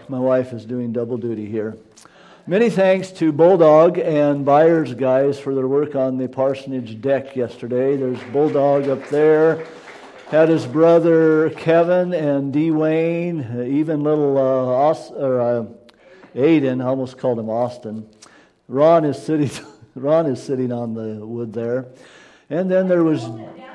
My wife is doing double duty here. Many thanks to Bulldog and Byers guys for their work on the parsonage deck yesterday. There's Bulldog up there. Had his brother Kevin and Dwayne, even little Aiden, I almost called him Austin. Ron is sitting on the wood there. And then there was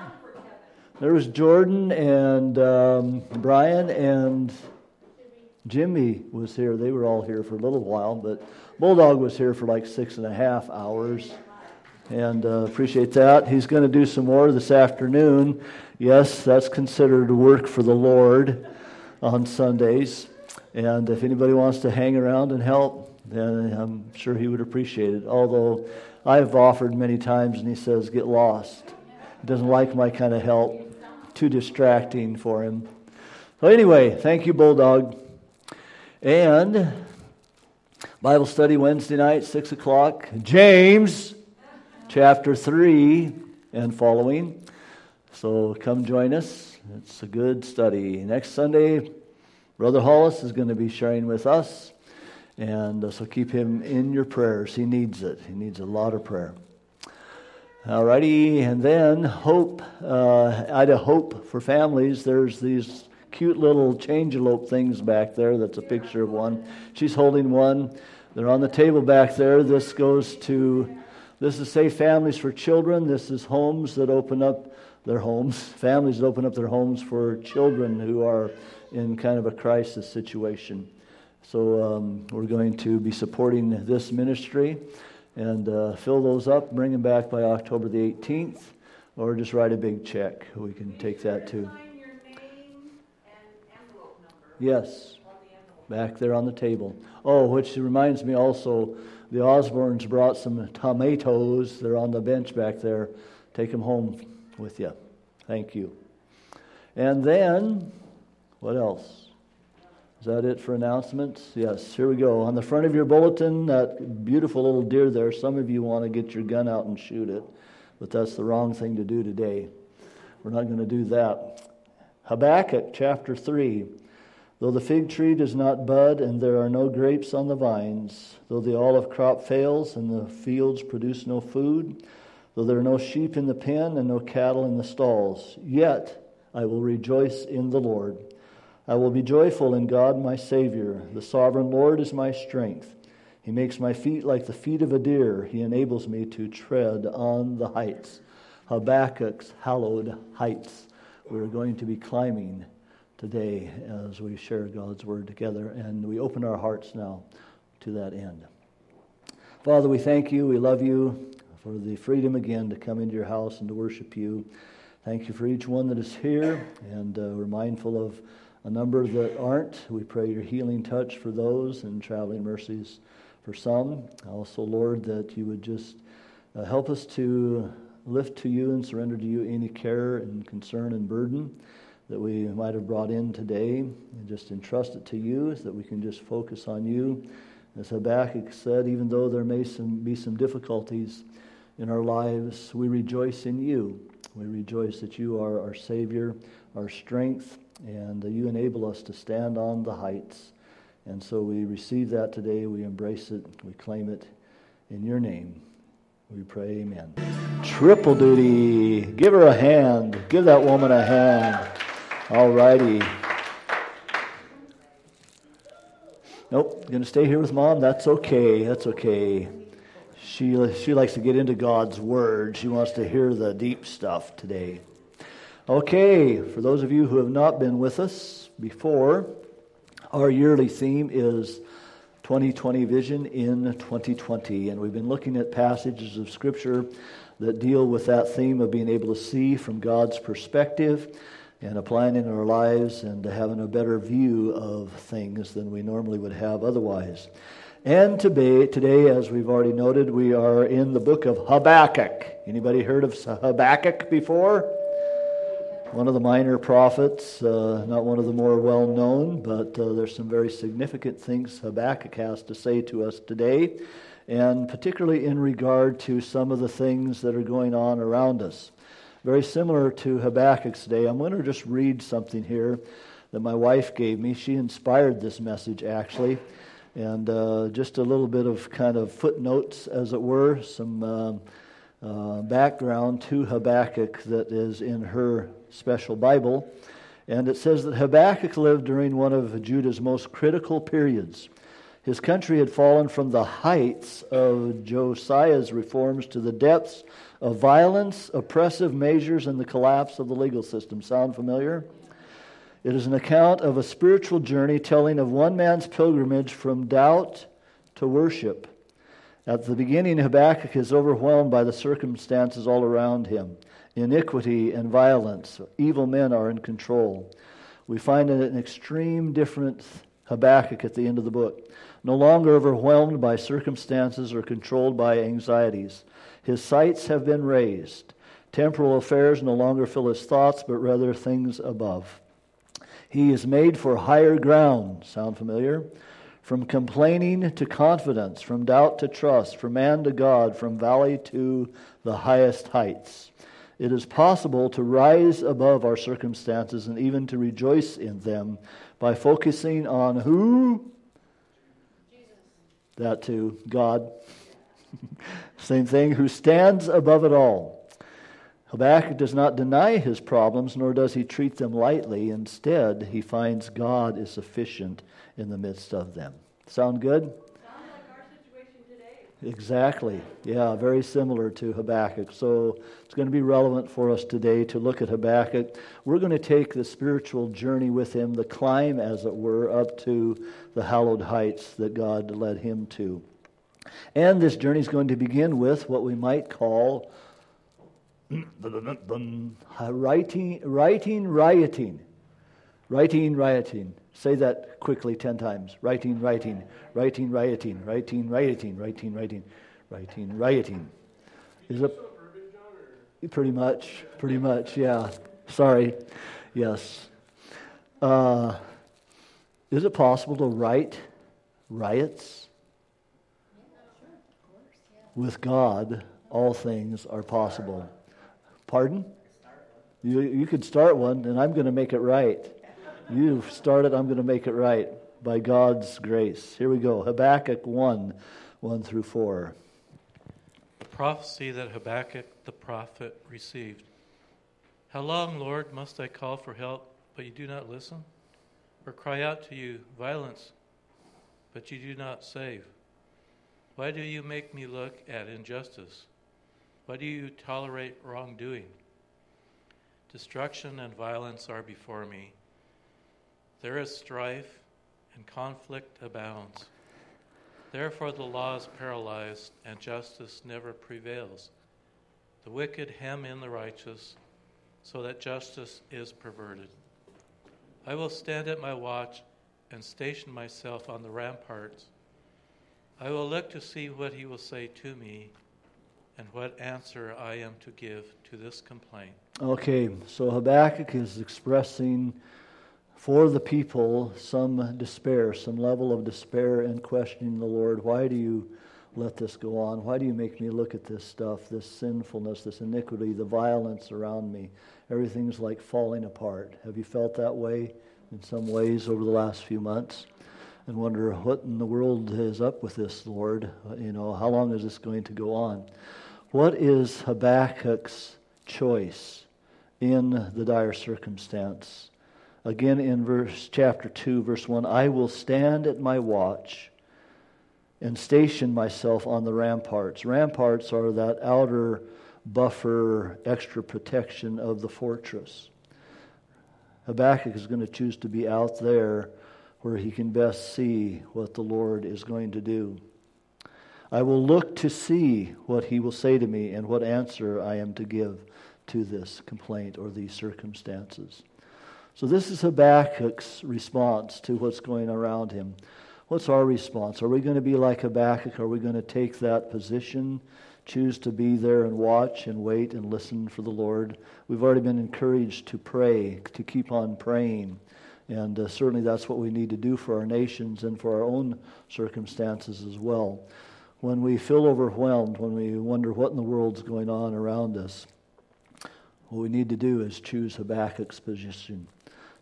Jordan and Brian and Jimmy was here. They were all here for a little while, but Bulldog was here for like 6.5 hours. And appreciate that. He's going to do some more this afternoon. Yes, that's considered work for the Lord on Sundays. And if anybody wants to hang around and help, then I'm sure he would appreciate it. Although I've offered many times and he says, get lost. He doesn't like my kind of help. Too distracting for him. So anyway, thank you, Bulldog. And Bible study Wednesday night, 6 o'clock. James, chapter 3 and following. So come join us. It's a good study. Next Sunday, Brother Hollis is going to be sharing with us. And so keep him in your prayers. He needs it. He needs a lot of prayer. Alrighty, and then hope. Ida Hope for families. There's these cute little changelope things back there. That's a picture of one. She's holding one. They're on the table back there. This is Safe Families for Children. This is homes that open up their homes. Families that open up their homes for children who are in kind of a crisis situation. So we're going to be supporting this ministry and fill those up, bring them back by October the 18th, or just write a big check. We can take that too. Yes, back there on the table. Oh, which reminds me also, the Osbornes brought some tomatoes. They're on the bench back there. Take them home with you. Thank you. And then, what else? Is that it for announcements? Yes, here we go. On the front of your bulletin, that beautiful little deer there, some of you want to get your gun out and shoot it, but that's the wrong thing to do today. We're not going to do that. Habakkuk chapter 3. Though the fig tree does not bud and there are no grapes on the vines, though the olive crop fails and the fields produce no food, though there are no sheep in the pen and no cattle in the stalls, yet I will rejoice in the Lord. I will be joyful in God my Savior. The sovereign Lord is my strength. He makes my feet like the feet of a deer. He enables me to tread on the heights. Habakkuk's hallowed heights. We're going to be climbing today as we share God's Word together, and we open our hearts now to that end. Father, we thank you, we love you for the freedom again to come into your house and to worship you. Thank you for each one that is here, and we're mindful of a number that aren't. We pray your healing touch for those and traveling mercies for some. Also, Lord, that you would just help us to lift to you and surrender to you any care and concern and burden that we might have brought in today, and just entrust it to you so that we can just focus on you. As Habakkuk said, even though there may be some difficulties in our lives, we rejoice in you. We rejoice that you are our Savior, our strength, and you enable us to stand on the heights. And so we receive that today, we embrace it, we claim it in your name. We pray, amen. Triple duty. Give her a hand. Give that woman a hand. All righty. Nope, going to stay here with Mom? That's okay. That's okay. She likes to get into God's Word. She wants to hear the deep stuff today. Okay, for those of you who have not been with us before, our yearly theme is 2020 Vision in 2020. And we've been looking at passages of Scripture that deal with that theme of being able to see from God's perspective and applying it in our lives and having a better view of things than we normally would have otherwise. And today, as we've already noted, we are in the book of Habakkuk. Anybody heard of Habakkuk before? One of the minor prophets, not one of the more well-known, but there's some very significant things Habakkuk has to say to us today, and particularly in regard to some of the things that are going on around us. Very similar to Habakkuk's day. I'm going to just read something here that my wife gave me. She inspired this message, actually. And just a little bit of kind of footnotes, as it were, some background to Habakkuk that is in her special Bible. And it says that Habakkuk lived during one of Judah's most critical periods. His country had fallen from the heights of Josiah's reforms to the depths of violence, oppressive measures, and the collapse of the legal system. Sound familiar? It is an account of a spiritual journey telling of one man's pilgrimage from doubt to worship. At the beginning, Habakkuk is overwhelmed by the circumstances all around him. Iniquity and violence. Evil men are in control. We find an extreme different Habakkuk at the end of the book. No longer overwhelmed by circumstances or controlled by anxieties. His sights have been raised. Temporal affairs no longer fill his thoughts, but rather things above. He is made for higher ground. Sound familiar? From complaining to confidence, from doubt to trust, from man to God, from valley to the highest heights. It is possible to rise above our circumstances and even to rejoice in them by focusing on who? Jesus. That too, God. Same thing, who stands above it all. Habakkuk does not deny his problems, nor does he treat them lightly. Instead, he finds God is sufficient in the midst of them. Sound good? Sounds like our situation today. Exactly. Yeah, very similar to Habakkuk. So it's going to be relevant for us today to look at Habakkuk. We're going to take the spiritual journey with him, the climb, as it were, up to the hallowed heights that God led him to. And this journey is going to begin with what we might call rioting. Say that quickly 10 times. Rioting. Is it pretty much, yeah. Sorry. Yes. Is it possible to write riots? With God, all things are possible. Pardon? You could start one, and I'm going to make it right. You start it, I'm going to make it right by God's grace. Here we go. Habakkuk 1, 1 through 4. The prophecy that Habakkuk the prophet received. How long, Lord, must I call for help, but you do not listen? Or cry out to you, violence, but you do not save? Why do you make me look at injustice? Why do you tolerate wrongdoing? Destruction and violence are before me. There is strife and conflict abounds. Therefore the law is paralyzed and justice never prevails. The wicked hem in the righteous, so that justice is perverted. I will stand at my watch and station myself on the ramparts. I will look to see what he will say to me and what answer I am to give to this complaint. Okay, so Habakkuk is expressing for the people some despair, some level of despair, and questioning the Lord. Why do you let this go on? Why do you make me look at this stuff, this sinfulness, this iniquity, the violence around me? Everything's like falling apart. Have you felt that way in some ways over the last few months? And wonder what in the world is up with this, Lord? How long is this going to go on? What is Habakkuk's choice in the dire circumstance? Again, in chapter 2, verse 1, I will stand at my watch and station myself on the ramparts. Ramparts are that outer buffer, extra protection of the fortress. Habakkuk is going to choose to be out there where he can best see what the Lord is going to do. I will look to see what he will say to me and what answer I am to give to this complaint or these circumstances. So this is Habakkuk's response to what's going around him. What's our response? Are we going to be like Habakkuk? Are we going to take that position, choose to be there and watch and wait and listen for the Lord? We've already been encouraged to pray, to keep on praying. And certainly that's what we need to do for our nations and for our own circumstances as well. When we feel overwhelmed, when we wonder what in the world's going on around us, what we need to do is choose Habakkuk's position.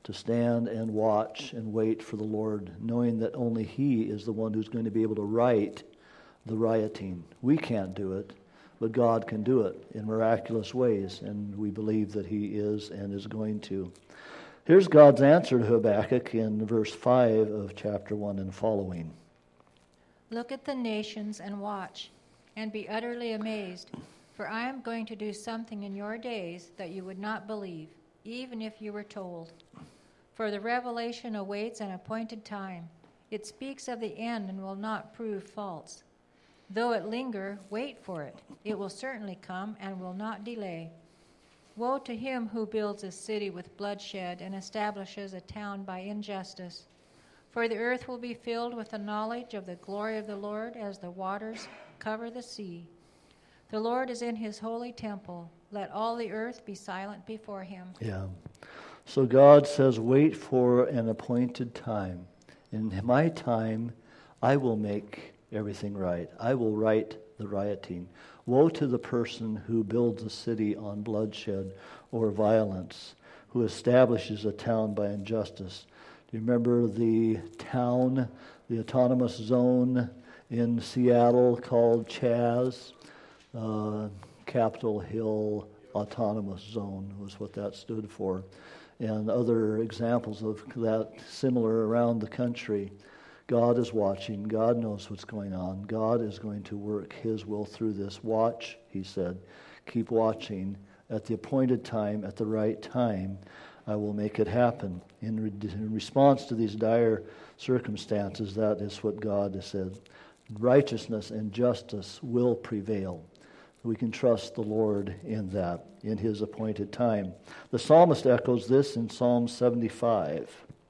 to stand and watch and wait for the Lord, knowing that only He is the one who's going to be able to right the rioting. We can't do it, but God can do it in miraculous ways, and we believe that He is and is going to. Here's God's answer to Habakkuk in verse 5 of chapter 1 and following. Look at the nations and watch, and be utterly amazed, for I am going to do something in your days that you would not believe, even if you were told. For the revelation awaits an appointed time. It speaks of the end and will not prove false. Though it linger, wait for it. It will certainly come and will not delay. Woe to him who builds a city with bloodshed and establishes a town by injustice. For the earth will be filled with the knowledge of the glory of the Lord as the waters cover the sea. The Lord is in his holy temple. Let all the earth be silent before him. Yeah. So God says, wait for an appointed time. In my time, I will make everything right. I will right the rioting. Woe to the person who builds a city on bloodshed or violence, who establishes a town by injustice. Do you remember the town, the autonomous zone in Seattle called CHAZ? Capitol Hill Autonomous Zone was what that stood for. And other examples of that similar around the country. God is watching. God knows what's going on. God is going to work His will through this. Watch, He said. Keep watching. At the appointed time, at the right time, I will make it happen. In response to these dire circumstances, that is what God has said. Righteousness and justice will prevail. We can trust the Lord in that, in His appointed time. The psalmist echoes this in Psalm 75.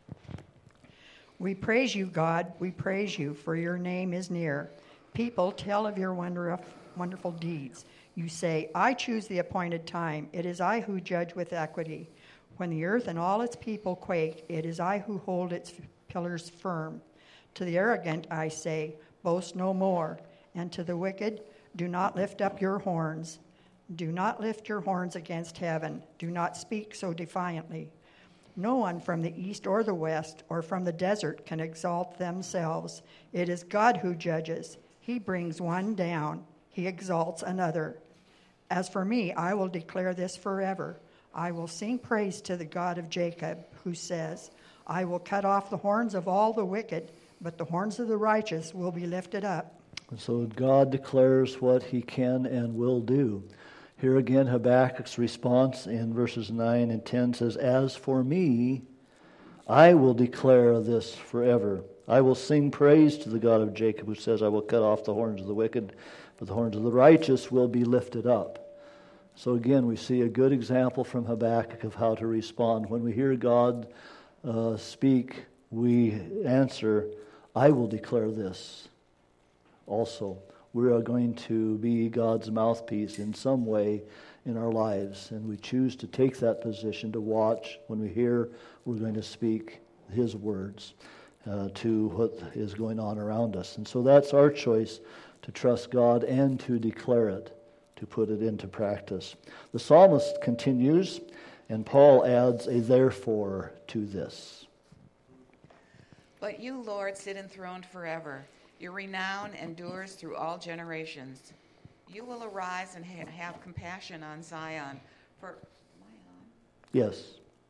We praise you, God. We praise you, for your name is near. People tell of your wonderful deeds. You say, I choose the appointed time. It is I who judge with equity. When the earth and all its people quake, it is I who hold its pillars firm. To the arrogant I say, boast no more. And to the wicked, do not lift up your horns. Do not lift your horns against heaven. Do not speak so defiantly. No one from the east or the west or from the desert can exalt themselves. It is God who judges. He brings one down. He exalts another. As for me, I will declare this forever. I will sing praise to the God of Jacob, who says, I will cut off the horns of all the wicked, but the horns of the righteous will be lifted up. And so God declares what He can and will do. Here again, Habakkuk's response in verses 9 and 10 says, As for me, I will declare this forever. I will sing praise to the God of Jacob, who says, I will cut off the horns of the wicked, but the horns of the righteous will be lifted up. So again, we see a good example from Habakkuk of how to respond. When we hear God speak, we answer, I will declare this. Also, we are going to be God's mouthpiece in some way in our lives, and we choose to take that position to watch. When we hear, we're going to speak His words to what is going on around us. And so that's our choice, to trust God and to declare it, to put it into practice. The psalmist continues, and Paul adds a therefore to this. But you, Lord, sit enthroned forever. Your renown endures through all generations. You will arise and have compassion on Zion. Yes.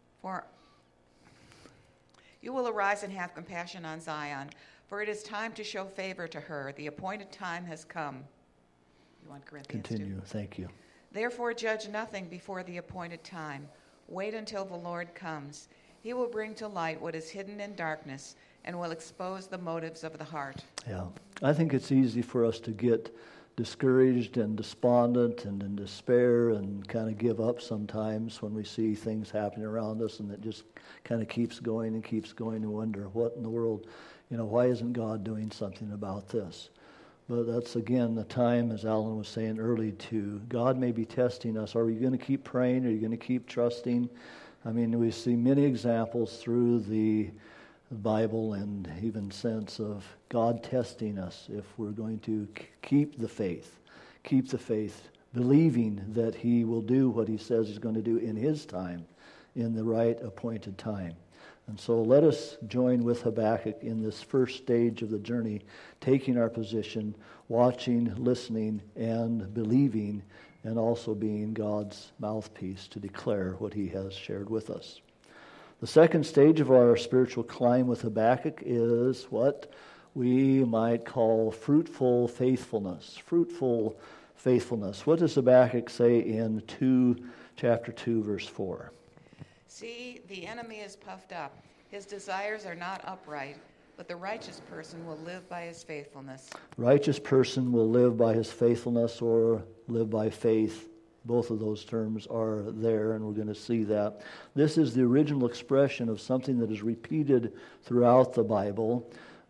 You will arise and have compassion on Zion, for it is time to show favor to her. The appointed time has come. You want Corinthians Continue. 2? Thank you. Therefore judge nothing before the appointed time. Wait until the Lord comes. He will bring to light what is hidden in darkness and will expose the motives of the heart. Yeah. I think it's easy for us to get discouraged and despondent and in despair and kind of give up sometimes when we see things happening around us, and it just kind of keeps going and wonder, what in the world, why isn't God doing something about this? But that's, again, the time, as Alan was saying early, God may be testing us. Are you going to keep praying? Are you going to keep trusting? I mean, we see many examples through the Bible and even sense of God testing us if we're going to keep the faith, believing that He will do what He says He's going to do in His time, in the right appointed time. And so let us join with Habakkuk in this first stage of the journey, taking our position, watching, listening, and believing, and also being God's mouthpiece to declare what he has shared with us. The second stage of our spiritual climb with Habakkuk is what we might call fruitful faithfulness. Fruitful faithfulness. What does Habakkuk say in chapter 2, verse 4? See, the enemy is puffed up. His desires are not upright, but the righteous person will live by his faithfulness. Righteous person will live by his faithfulness or live by faith. Both of those terms are there, and we're going to see that. This is the original expression of something that is repeated throughout the Bible.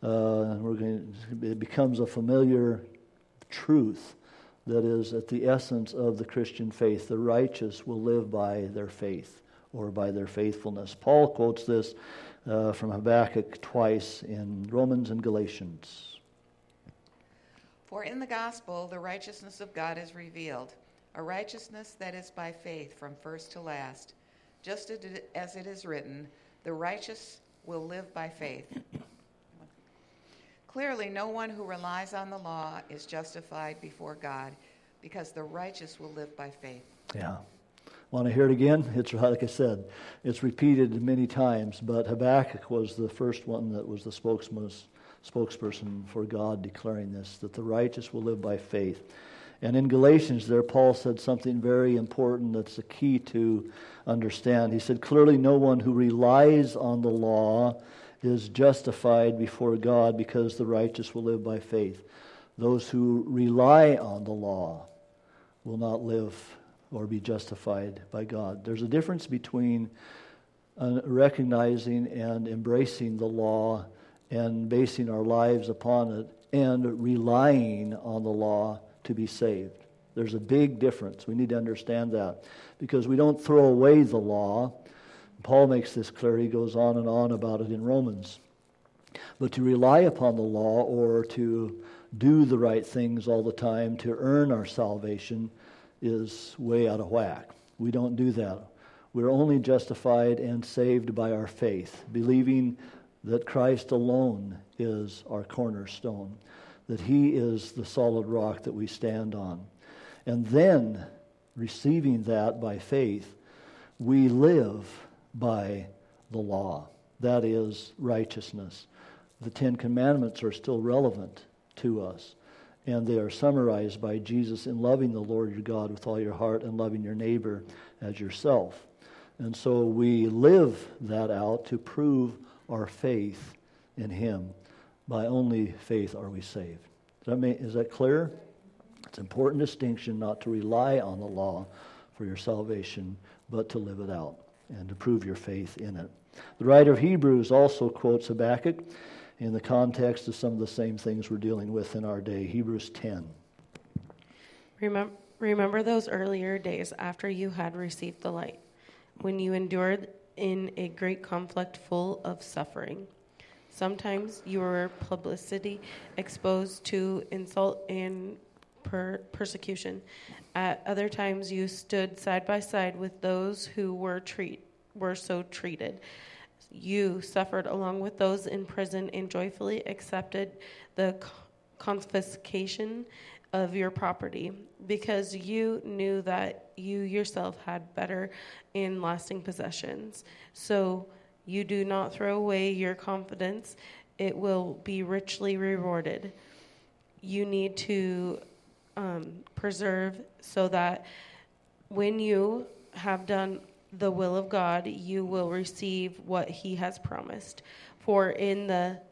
It becomes a familiar truth that is at the essence of the Christian faith. The righteous will live by their faith or by their faithfulness. Paul quotes this from Habakkuk twice in Romans and Galatians. For in the gospel the righteousness of God is revealed, a righteousness that is by faith from first to last. Just as it is written, the righteous will live by faith. Clearly, no one who relies on the law is justified before God, because the righteous will live by faith. Yeah. Want to hear it again? It's like I said, it's repeated many times, but Habakkuk was the first one that was the spokesperson for God declaring this, that the righteous will live by faith. And in Galatians there, Paul said something very important that's the key to understand. He said, clearly no one who relies on the law is justified before God, because the righteous will live by faith. Those who rely on the law will not live or be justified by God. There's a difference between recognizing and embracing the law and basing our lives upon it and relying on the law to be saved. There's a big difference. We need to understand that, because we don't throw away the law. Paul makes this clear. He goes on and on about it in Romans. But to rely upon the law or to do the right things all the time to earn our salvation is way out of whack. We don't do that. We're only justified and saved by our faith, believing that Christ alone is our cornerstone, that he is the solid rock that we stand on. And then, receiving that by faith, we live by the law. That is righteousness. The Ten Commandments are still relevant to us, and they are summarized by Jesus in loving the Lord your God with all your heart and loving your neighbor as yourself. And so we live that out to prove our faith in him. By only faith are we saved. Is that clear? It's an important distinction not to rely on the law for your salvation, but to live it out and to prove your faith in it. The writer of Hebrews also quotes Habakkuk in the context of some of the same things we're dealing with in our day. Hebrews 10. Remember those earlier days after you had received the light, when you endured in a great conflict full of suffering. Sometimes you were publicly exposed to insult and persecution. At other times you stood side by side with those who were so treated. You suffered along with those in prison and joyfully accepted the confiscation of your property, because you knew that you yourself had better and lasting possessions. So you do not throw away your confidence. It will be richly rewarded. You need to preserve, so that when you have done the will of God, you will receive what he has promised. For in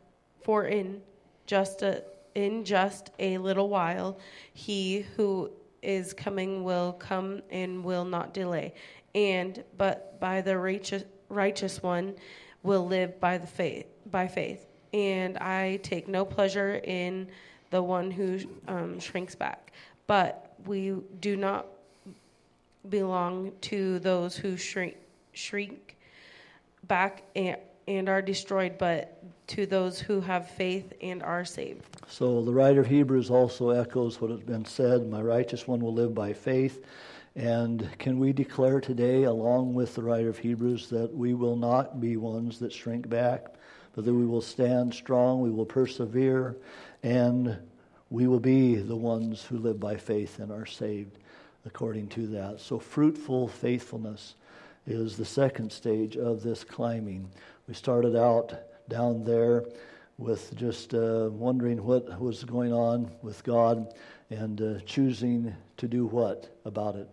just a little while, he who is coming will come and will not delay. But by the righteous one will live by faith. And I take no pleasure in the one who shrinks back. But we do not belong to those who shrink back and are destroyed, but to those who have faith and are saved. So the writer of Hebrews also echoes what has been said. My righteous one will live by faith. And can we declare today, along with the writer of Hebrews, that we will not be ones that shrink back, but that we will stand strong, we will persevere, and we will be the ones who live by faith and are saved according to that. So fruitful faithfulness is the second stage of this climbing. We started out down there with just wondering what was going on with God and choosing to do what about it?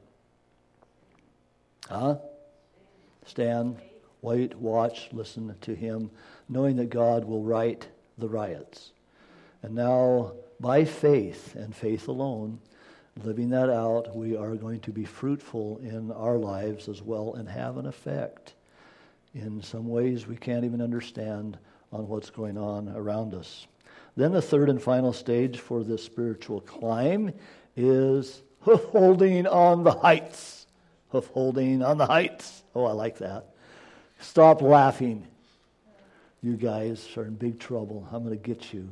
Stand, wait, watch, listen to Him, knowing that God will right the riots. And now, by faith and faith alone, living that out, we are going to be fruitful in our lives as well and have an effect in some ways we can't even understand on what's going on around us. Then the third and final stage for this spiritual climb is hoof-holding on the heights. Hoof-holding on the heights. Oh, I like that. Stop laughing. You guys are in big trouble. I'm going to get you.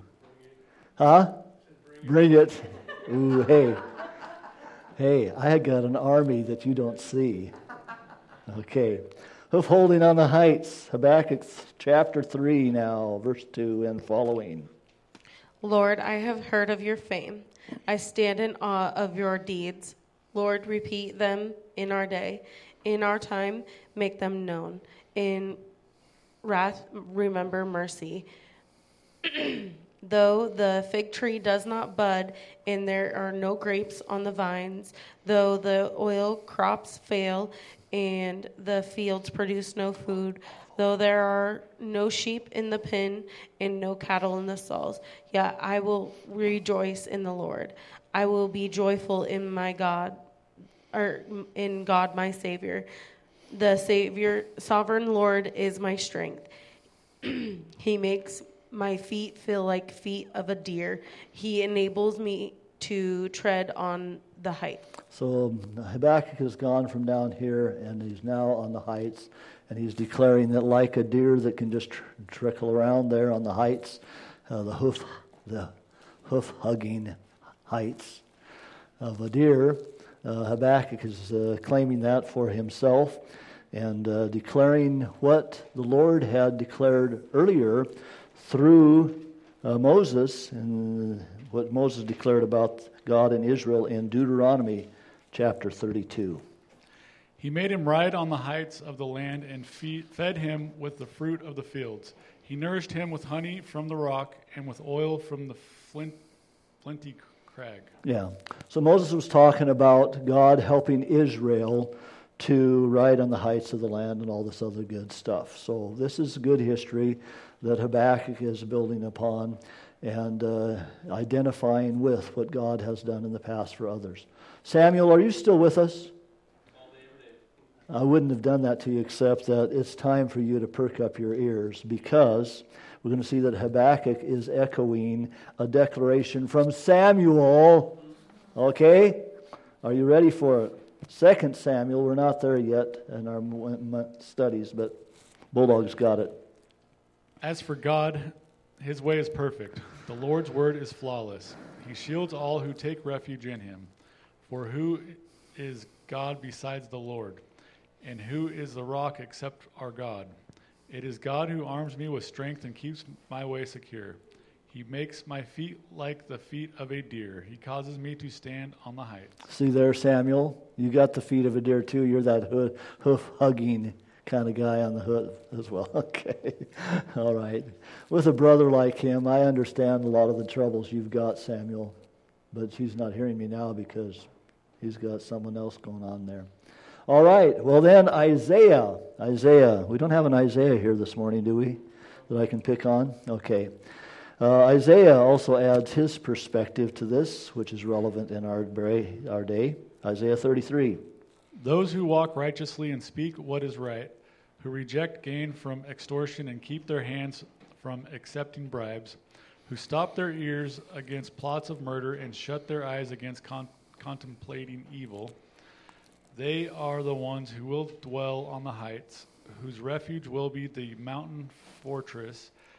Bring it. Ooh, hey. Hey, I got an army that you don't see. Okay. Hoof-holding on the heights. Habakkuk chapter 3 now, verse 2 and following. Lord, I have heard of your fame. I stand in awe of your deeds. Lord, repeat them in our day. In our time, make them known. In wrath, remember mercy. Though the fig tree does not bud, and there are no grapes on the vines, though the oil crops fail, and the fields produce no food, though there are no sheep in the pen and no cattle in the stalls, yet I will rejoice in the Lord. I will be joyful in my God, or in God my Savior. The Savior, sovereign Lord, is my strength. He makes my feet feel like feet of a deer. He enables me to tread on the height. So Habakkuk has gone from down here and he's now on the heights, and he's declaring that like a deer that can just trickle around there on the heights, the hoof-hugging heights of a deer, Habakkuk is claiming that for himself and declaring what the Lord had declared earlier through Moses, and what Moses declared about God and Israel in Deuteronomy chapter 32. He made him ride on the heights of the land and fed him with the fruit of the fields. He nourished him with honey from the rock and with oil from the flinty crag. Yeah. So Moses was talking about God helping Israel to ride on the heights of the land and all this other good stuff. So this is good history that Habakkuk is building upon and identifying with what God has done in the past for others. Samuel, are you still with us? I wouldn't have done that to you except that it's time for you to perk up your ears, because we're going to see that Habakkuk is echoing a declaration from Samuel. Okay? Are you ready for it? 2 Samuel, we're not there yet in our studies, but Bulldog's got it. As for God, his way is perfect. The Lord's word is flawless. He shields all who take refuge in him. For who is God besides the Lord? And who is the rock except our God? It is God who arms me with strength and keeps my way secure. He makes my feet like the feet of a deer. He causes me to stand on the heights. See there, Samuel? You got the feet of a deer too. You're that hoof-hugging kind of guy on the hoof as well. Okay. All right. With a brother like him, I understand a lot of the troubles you've got, Samuel. But he's not hearing me now because he's got someone else going on there. All right. Well then, Isaiah. We don't have an Isaiah here this morning, do we? That I can pick on? Okay. Isaiah also adds his perspective to this, which is relevant in our day. Isaiah 33. Those who walk righteously and speak what is right, who reject gain from extortion and keep their hands from accepting bribes, who stop their ears against plots of murder and shut their eyes against contemplating evil, they are the ones who will dwell on the heights, whose refuge will be the mountain fortress.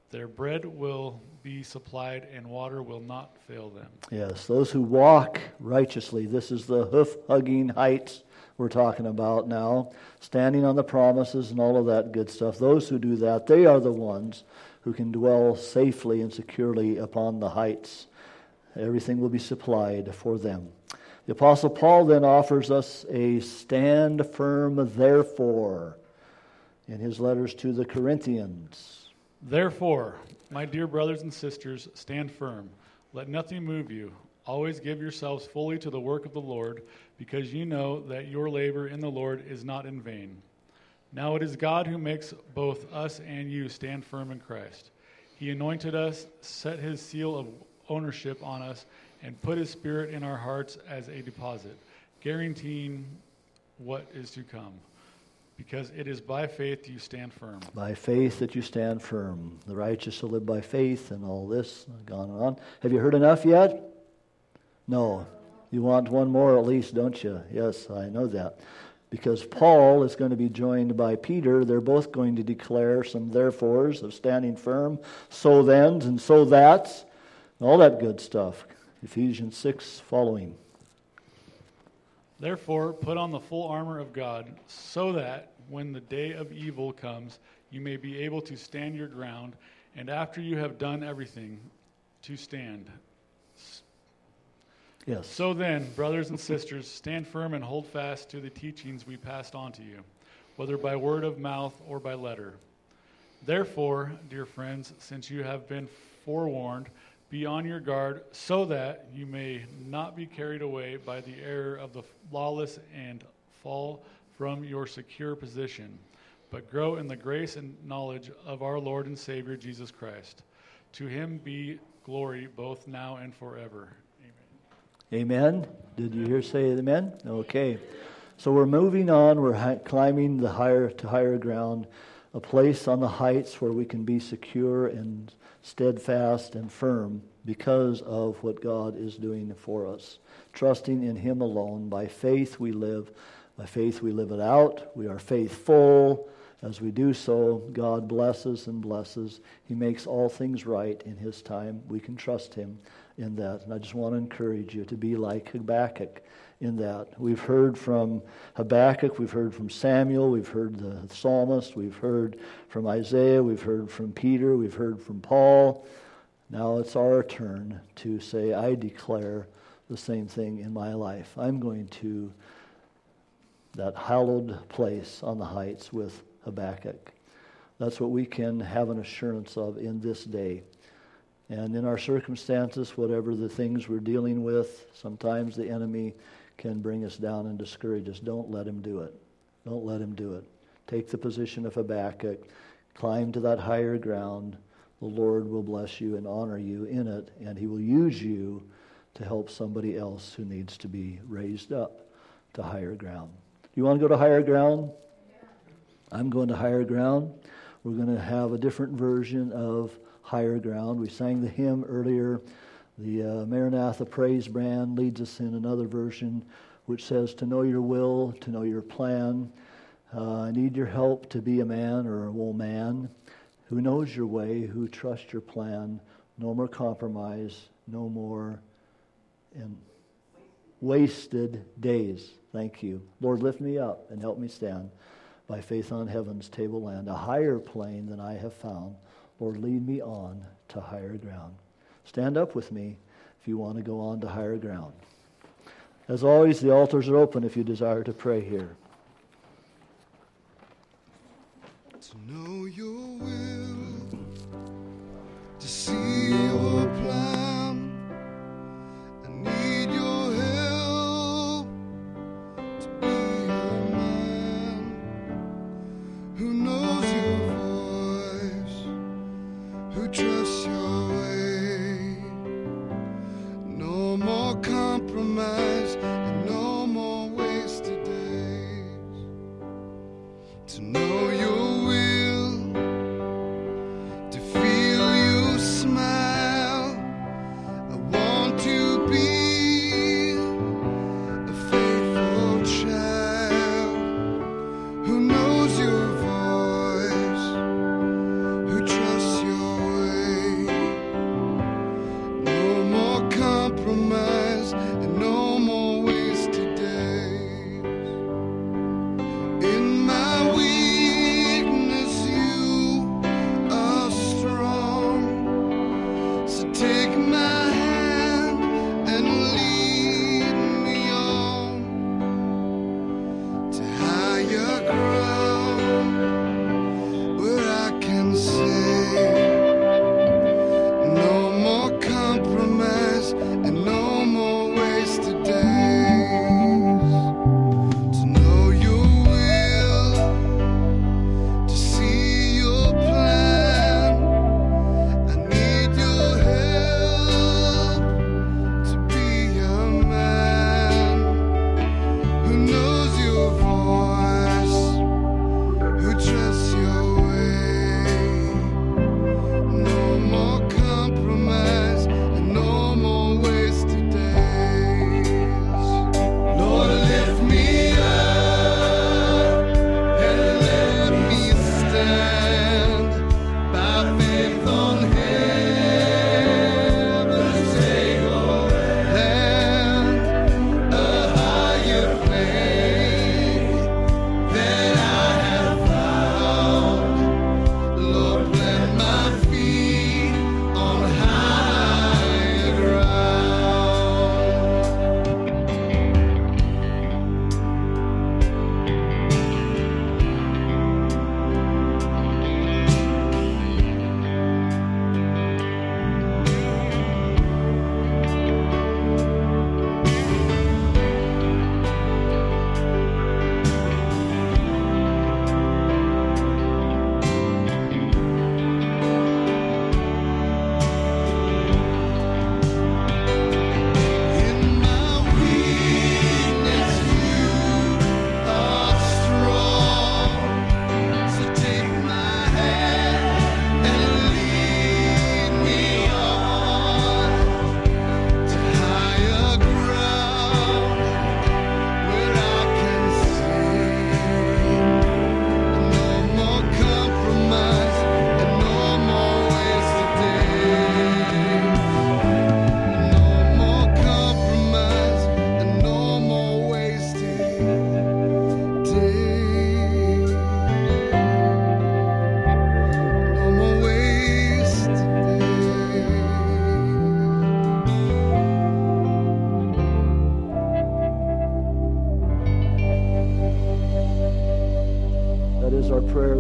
Their bread will be supplied, and water will not fail them. Yes, those who walk righteously. This is the hoof-hugging heights we're talking about now, standing on the promises and all of that good stuff. Those who do that, they are the ones who can dwell safely and securely upon the heights. Everything will be supplied for them. The Apostle Paul then offers us a stand firm therefore in his letters to the Corinthians. Therefore, my dear brothers and sisters, stand firm. Let nothing move you. Always give yourselves fully to the work of the Lord, because you know that your labor in the Lord is not in vain. Now it is God who makes both us and you stand firm in Christ. He anointed us, set his seal of ownership on us, and put his Spirit in our hearts as a deposit, guaranteeing what is to come. Because it is by faith you stand firm. By faith that you stand firm. The righteous will live by faith, and all this, gone on. Have you heard enough yet? No. You want one more at least, don't you? Yes, I know that. Because Paul is going to be joined by Peter. They're both going to declare some therefores of standing firm, so thens and so that's, and all that good stuff. Ephesians 6 following. Therefore, put on the full armor of God, so that when the day of evil comes, you may be able to stand your ground, and after you have done everything, to stand. Yes. So then, brothers and sisters, stand firm and hold fast to the teachings we passed on to you, whether by word of mouth or by letter. Therefore, dear friends, since you have been forewarned, be on your guard, so that you may not be carried away by the error of the lawless and fall from your secure position, but grow in the grace and knowledge of our Lord and Savior Jesus Christ. To him be glory both now and forever. Amen. Did you hear say amen? Okay. So we're moving on. We're climbing the higher ground, a place on the heights where we can be secure and steadfast and firm because of what God is doing for us. Trusting in him alone. By faith we live. By faith we live it out. We are faithful. As we do so, God blesses and blesses. He makes all things right in his time. We can trust him in that. And I just want to encourage you to be like Habakkuk in that. We've heard from Habakkuk, we've heard from Samuel, we've heard the psalmist, we've heard from Isaiah, we've heard from Peter, we've heard from Paul. Now it's our turn to say, I declare the same thing in my life. I'm going to that hallowed place on the heights with Habakkuk. That's what we can have an assurance of in this day. And in our circumstances, whatever the things we're dealing with, sometimes the enemy can bring us down and discourage us. Don't let him do it. Don't let him do it. Take the position of Habakkuk. Climb to that higher ground. The Lord will bless you and honor you in it, and he will use you to help somebody else who needs to be raised up to higher ground. You want to go to higher ground? I'm going to higher ground. We're going to have a different version of higher ground. We sang the hymn earlier. The Maranatha Praise Band leads us in another version which says, to know your will, to know your plan. I need your help to be a man or a woman who knows your way, who trusts your plan. No more compromise, no more wasted days. Thank you. Lord, lift me up and help me stand by faith on heaven's tableland, a higher plane than I have found. Lord, lead me on to higher ground. Stand up with me if you want to go on to higher ground. As always, the altars are open if you desire to pray here. To know your will, to see your plan. I need your help to be a man who knows your voice, who trusts your way. No more compromise and no more wasted days. To know your who knows your voice, who trusts your way.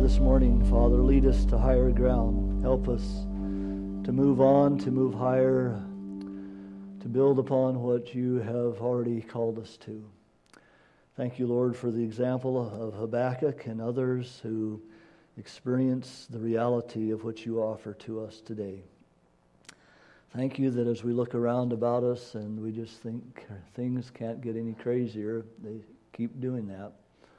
this morning, Father. Lead us to higher ground. Help us to move on, to move higher, to build upon what you have already called us to. Thank you, Lord, for the example of Habakkuk and others who experience the reality of what you offer to us today. Thank you that as we look around about us and we just think things can't get any crazier, they keep doing that.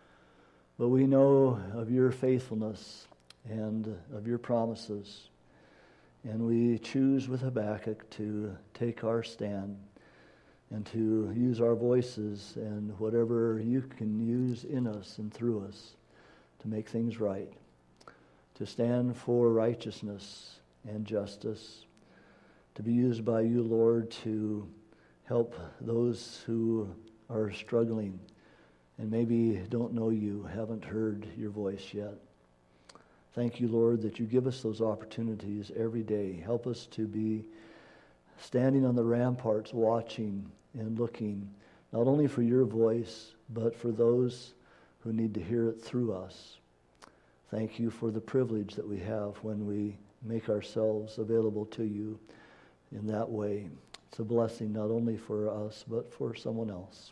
But we know of your faithfulness and of your promises. And we choose with Habakkuk to take our stand and to use our voices and whatever you can use in us and through us to make things right, to stand for righteousness and justice, to be used by you, Lord, to help those who are struggling and maybe don't know you, haven't heard your voice yet. Thank you, Lord, that you give us those opportunities every day. Help us to be standing on the ramparts, watching and looking, not only for your voice, but for those who need to hear it through us. Thank you for the privilege that we have when we make ourselves available to you in that way. It's a blessing not only for us, but for someone else.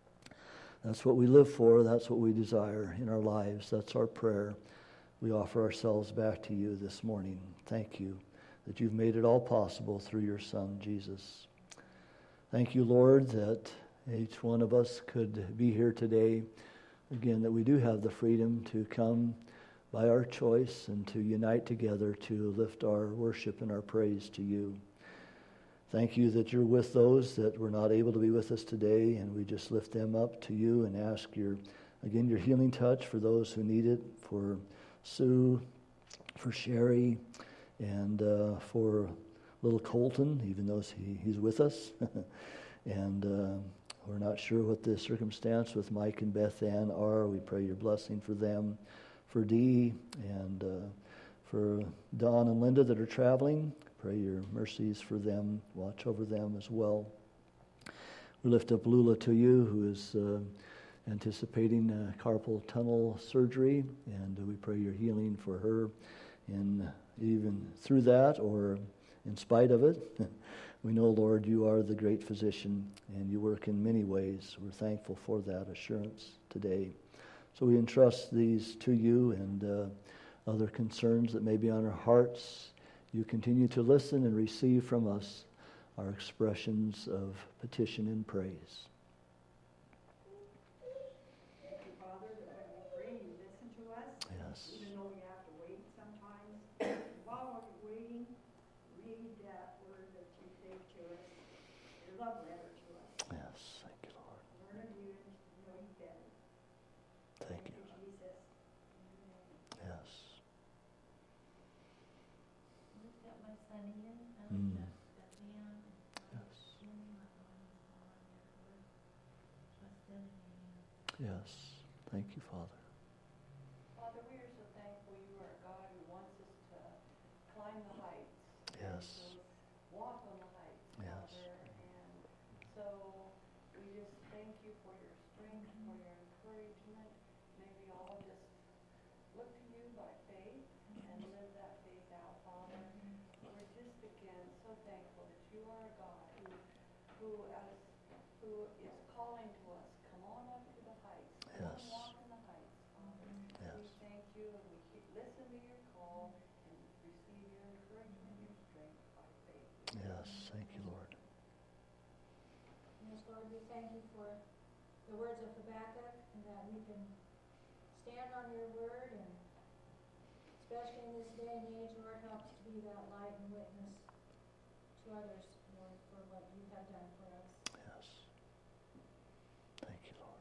That's what we live for. That's what we desire in our lives. That's our prayer. We offer ourselves back to you this morning. Thank you that you've made it all possible through your Son, Jesus. Thank you, Lord, that each one of us could be here today. Again, that we do have the freedom to come by our choice and to unite together to lift our worship and our praise to you. Thank you that you're with those that were not able to be with us today, and we just lift them up to you and ask your healing touch for those who need it, for Sue, for Sherry, and for little Colton, even though he's with us. And we're not sure what the circumstance with Mike and Beth Ann are. We pray your blessing for them, for Dee, and for Don and Linda that are traveling. Pray your mercies for them. Watch over them as well. We lift up Lula to you, who is anticipating carpal tunnel surgery, and we pray your healing for her, and even through that or in spite of it. We know, Lord, you are the great physician, and you work in many ways. We're thankful for that assurance today. So we entrust these to you and other concerns that may be on our hearts. You continue to listen and receive from us our expressions of petition and praise. Thank you, Father, that when we pray, you listen to us. Yes. Even though we have to wait sometimes. While we're waiting, read that word that you gave to us, your love letter to us. Yes, thank you, Lord. Learn of you and know you better. Thank you. Jesus. Yes. Lift up my son Ian. Mm. Lift up Bethlehem. Yes. Yes. Thank you, Father. Father, we are so thankful you are a God who wants us to climb the heights. Yes. To walk on the heights, Yes. Father. And so we just thank you for your strength, for your encouragement. May we all just look to you by faith and live that faith out, Father. We're just again so thankful that you are a God who is calling to us. Come on up to the heights. Come Yes. on, walk in the heights, Father. Yes. We thank you and we listen to your call and receive your encouragement and your strength by faith. Yes. Thank you, Lord. Yes, Lord, we thank you for the words of Habakkuk, and that we can stand on your word, and especially in this day and age, Lord, help us to be that light and witness to others, Lord, for what you have done for us. Yes. Thank you, Lord.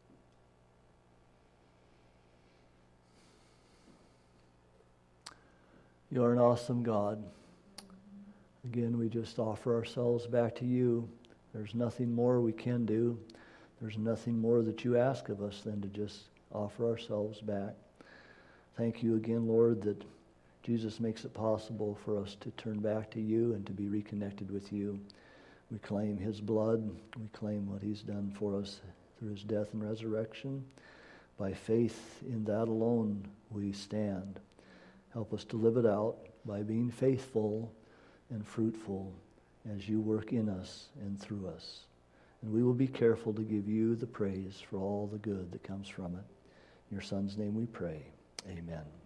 You are an awesome God. Again, we just offer ourselves back to you. There's nothing more we can do. There's nothing more that you ask of us than to just offer ourselves back. Thank you again, Lord, that Jesus makes it possible for us to turn back to you and to be reconnected with you. We claim his blood. We claim what he's done for us through his death and resurrection. By faith in that alone we stand. Help us to live it out by being faithful and fruitful as you work in us and through us. And we will be careful to give you the praise for all the good that comes from it. In your Son's name we pray. Amen.